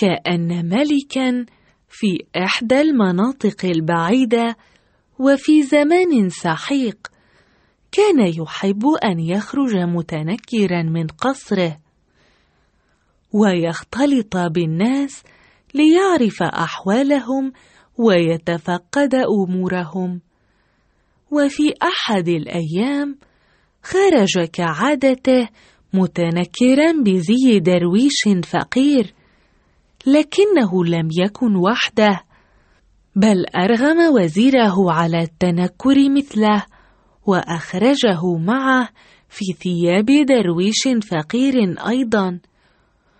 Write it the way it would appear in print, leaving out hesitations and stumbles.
كأن ملكاً في إحدى المناطق البعيدة وفي زمان سحيق كان يحب أن يخرج متنكراً من قصره ويختلط بالناس ليعرف أحوالهم ويتفقد أمورهم. وفي أحد الأيام خرج كعادته متنكراً بزي درويش فقير، لكنه لم يكن وحده، بل أرغم وزيره على التنكر مثله وأخرجه معه في ثياب درويش فقير أيضاً،